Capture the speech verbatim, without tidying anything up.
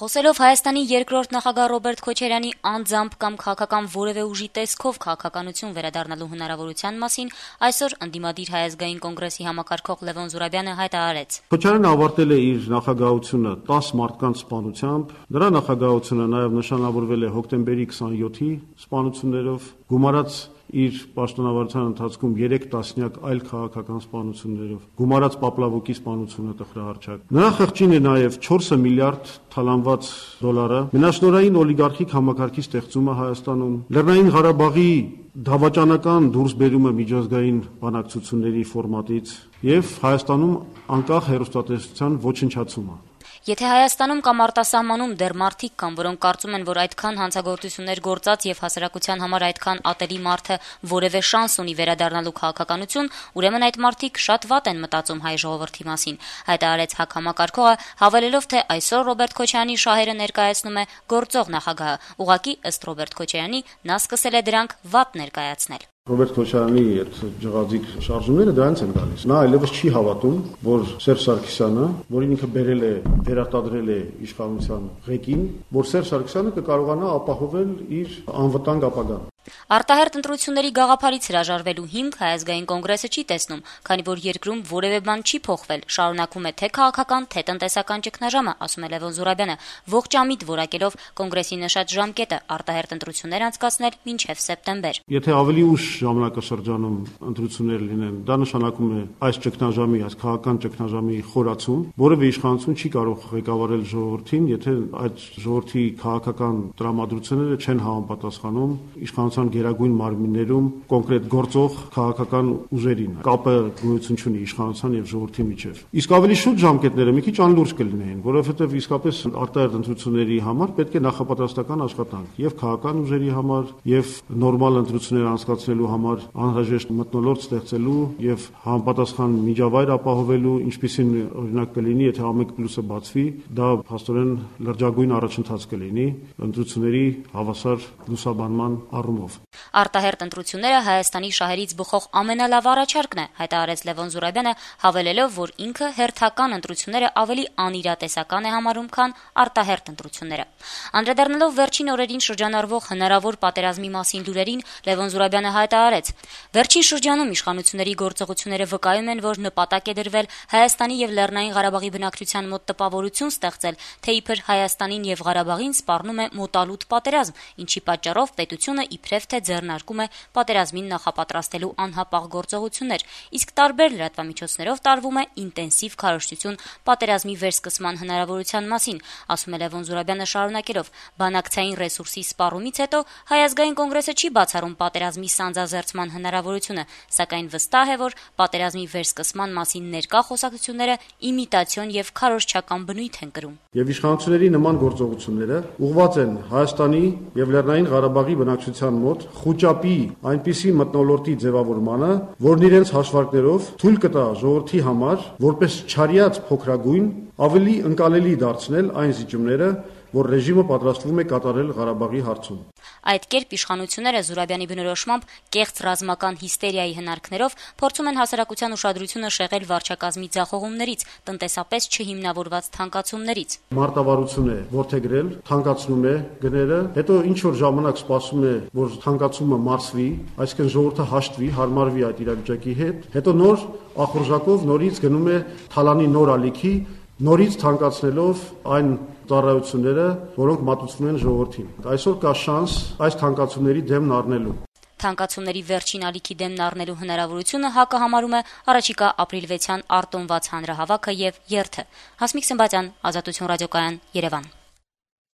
Խոսելով Հայաստանի երկրորդ նախագահ Ռոբերտ Քոչարյանի անձամբ կամ քաղաքական որևէ ուժի տեսքով քաղաքականություն վերադառնալու հնարավորության մասին, այսօր ընդդիմադիր Հայ ազգային կոնգրեսի համակարգող Լևոն Զուրաբյանը հայտարարեց. Քոչարյանը ավարտել է իր նախագահությունը տասը մարդկանց սպանությամբ, նրա նախագահությունը նաև նշանավորվել է հոկտեմբերի քսաներկուի սպանություններով, գումարած իր պաշտոնավարության ընթացքում երեք տասնյակ այլ քաղաքական սպանություններով, գումարած Պապլավոկի սպանությունը տխրահարչակ։ Նրա խղճին է նաև չորս միլիարդ թալանված դոլարը, մենաշնորհային օլիգարխիկ համակարգի ստեղծումը Հայաստանում, Լեռնային Ղարաբաղի դավաճանական դուրսբերումը միջազգային բանակցությունների ֆորմատից եւ Հայաստանում անկախ հեռուստատեսության ոչնչացումը։ Եթե Հայաստանում կամ արտասահմանում դեռ մարդիկ կան, որոնք կարծում են, որ այդքան հանցագործություններ գործած եւ հասարակության համար այդքան ատելի մարդը որևէ շանս ունի վերադառնալու քաղաքականություն, ուրեմն այդ մարդիկ շատ վատ են մտածում հայ ժողովրդի մասին, հայտարարեց ՀԱԿ համակարգողը, հավելելով, թե այսօր Ռոբերտ Քոչարյանի շահերը ներկայացնում է գործող նախագահը, ուղղակի ըստ Ռոբերտ Քոչարյանի նա սկսել է դրանք վատ ներկայացնել։ Ռոբերտ Քոչարյանի այդ ջղաձիկ շարժումները դրանից են գալիս։ Նա այլևս չի հավատում, որ Սերժ Սարգսյանը, որին ինքը բերել է, վերարտադրել է իշխանության ղեկին, որ Սերժ Սարգսյանը կկարողանա ապահովել իր անվտանգ ապագան։ Արտահերթ ընտրությունների գաղափարից հրաժարվելու հիմք Հայ ազգային կոնգրեսը չի տեսնում, քանի որ երկրում որևէ բան չի փոխվել, շարունակվում է թե քաղաքական, թե տնտեսական ճգնաժամը, ասում է Լևոն Զուրաբյանը, ողջամիտ որակելով կոնգրեսի նշած ժամկետը արտահերթ ընտրություններ անցկացնել մինչև սեպտեմբեր։ Եթե ավելի ուշ ժամանակաշրջանում ընտրություններ լինեն, դա նշանակում է այս ճգնաժամի, այս քաղաքական ճգնաժամի խորացում, որևէ իշխանություն չի կարող ղեկավարել ժողովրդին, եթե այդ ժողովրդի քաղաքական տրամադրությունները չեն համապատասխանում իշխանության գերագույն մարմիններում կոնկրետ գործող քաղաքական ուժերին։ Կապը գոյություն չունի իշխանության եւ ժողովրդի միջեւ։ Իսկ ավելի շուտ ժամկետները մի քիչ անլուրջ կլինեին, որովհետեւ իսկապես արտահերթ ընտրությունների համար պետք է նախապատրաստական աշխատանք եւ քաղաքական ուժերի համար եւ նորմալ ընտրություններ անցկացնելու համար անհրաժեշտ մթնոլորտ ստեղծելու եւ համապատասխան միջավայր ապահովելու, ինչպիսին օրինակ կլինի, եթե ամեկ պլյուսը բացվի, դա փաստորեն լրջագույն առաջընթաց կլինի ընտրությունների հավասար լուսաբանման առումով։ Արտահերթ ընտրությունները Հայաստանի շահերից բխող ամենալավ առաջարկն է, հայտարարեց Լևոն Զուրաբյանը, հավելելով, որ ինքը հերթական ընտրությունները ավելի անիրատեսական է համարում, քան արտահերթ ընտրությունները։ Անդրադառնալով վերջին օրերին շրջանառվող հնարավոր պատերազմի մասին լուրերին, Լևոն Զուրաբյանը հայտարարեց. Վերջին շրջանում իշխանությունների գործողությունները վկայում են, որ նպատակ է դրվել Հայաստանի եւ Լեռնային Ղարաբաղի բնակչության մոտ տպավորություն ստեղծել, թե իբր Հայաստանին եւ Ղարաբաղին սպառնում է մոտալուտ պատերազմ, ինչի պատճառով պետությունը իբրև թե ձեռնարկում է պատերազմին նախապատրաստելու անհապաղ գործողություններ, իսկ տարբեր լրատվամիջոցներով տարվում է ինտենսիվ քարոզչություն պատերազմի վերսկսման հնարավորության մասին, ասում է Լևոն Զուրաբյանը շարունակելով. բանակցային ռեսուրսի սպառումից հետո Հայ ազգային կոնգրեսը չի բացառում պատերազմի սանձազերծման հնարավորությունը, սակայն վստահ է, որ պատերազմի վերսկսման մասին ներկա խոսակցությունները իմիտացիոն եւ քարոզչական բնույթ են կրում։ Եվ իշխանությունների նման գործողությունները ուղղված են Հայաստանի եւ Լեռնային Ղարաբաղի բնակչության մոտ խոճապի այնպիսի մթնոլորտի ձևավորմանը, որն իրենց հաշվարկներով թույլ կտա ժողովրդի համար որպես չարիած փոքրագույն ավելի ընկալելի դարձնել այն զիջումները, որ ռեժիմը պատրաստվում է կատարել Ղարաբաղի հարցում։ Այդ կերպ իշխանությունները Զուրաբյանի բնորոշմամբ կեղծ ռազմական հիստերիայի հնարքներով փորձում են հասարակության ուշադրությունը շեղել վարչակազմի ձախողումներից, տնտեսապես չհիմնավորված թանկացումներից։ Մարտավարություն է որդեգրել, թանկացնում է գները, հետո ինչ որ ժամանակ սպասում է, որ թանկացումը մարսվի, այսինքն ժողովուրդը հաշտվի, հարմարվի այդ իրավիճակի հետ, հետո նոր ախորժակով նորից գնում է թալանի նոր ալիքի, նորից թանկացնելով այն ծառայությունները, որոնք մատուցվում են ժողովրդին։ Այսօր կա շանս այս թանկացումների դեմն առնելու։ Թանկացումների վերջին ալիքի դեմն առնելու հնարավորությունը ՀԱԿ-ը համարում է առաջիկա ապրիլվեցյան արտոնված հանրահավաքը եւ երթը։ Հասմիկ Սմբատյան, Ազատություն ռադիոկայան, Երևան։